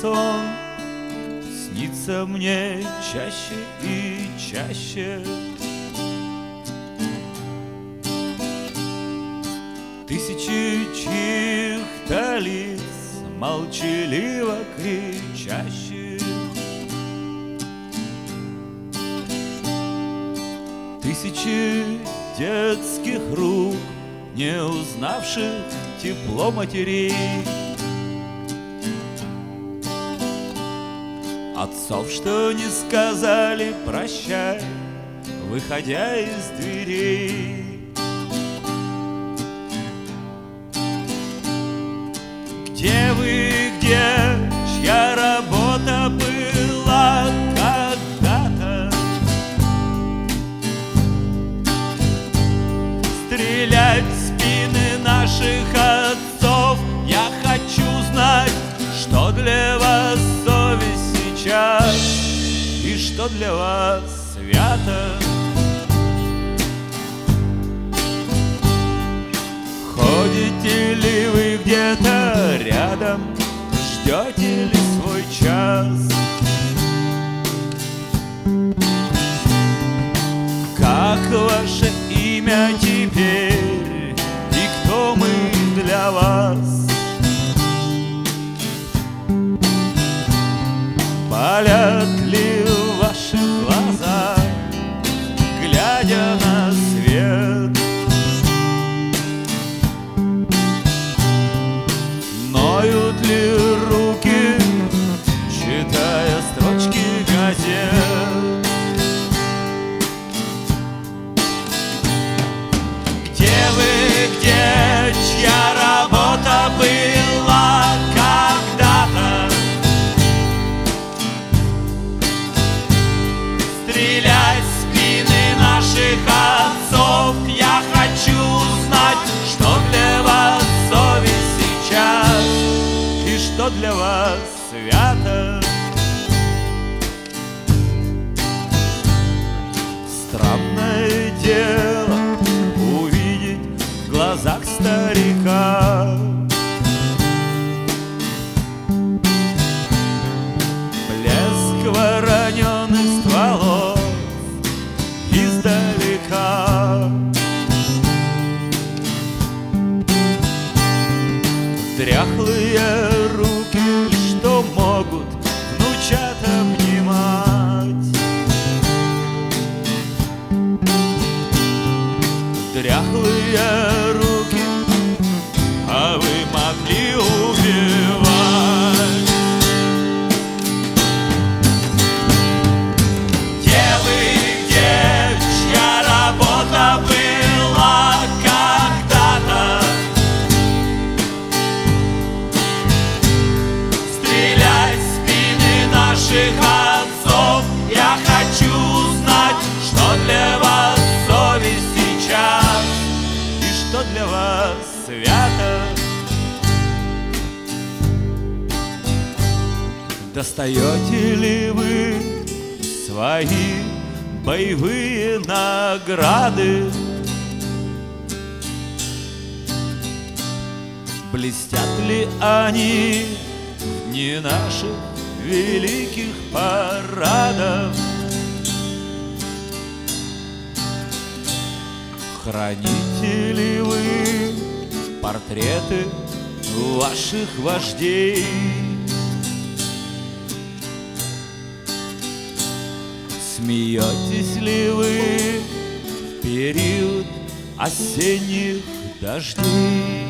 сон снится мне чаще и чаще. Тысячи чьих-то лиц, молчаливо кричащих, тысячи детских рук, не узнавших тепло матерей, отцов, что не сказали прощай, выходя из дверей. Где вы, где, чья работа была когда-то? Стрелять в спины наших отцов. Я хочу знать, что для вас совесть сейчас и что для вас свято. Ходите ли вы где-то рядом, ждете ли свой час? Как ваше имя теперь и кто мы для вас? Палят ли в ваших глазах, глядя на свет? Ноют ли руки, читая строчки газет? Где вы, где, чья работа была когда-то? Стрелять в спины наших отцов. Я хочу знать, что для вас совесть сейчас и что для вас свято. Странное дело увидеть в глазах старика блеск вороненых стволов издалека. Дряхлые руки, что могут внучат обнимать. Дряхлые руки, а вы могли убивать. Где вы, где, чья работа была когда-то? Стрелять в спины наших отцов. Я хочу знать, что для вас совесть сейчас и что для вас свято. Достаете ли вы свои боевые награды? Блестят ли они в дни наших великих парадов? Храните ли вы портреты ваших вождей? Смеетесь ли вы в период осенних дождей?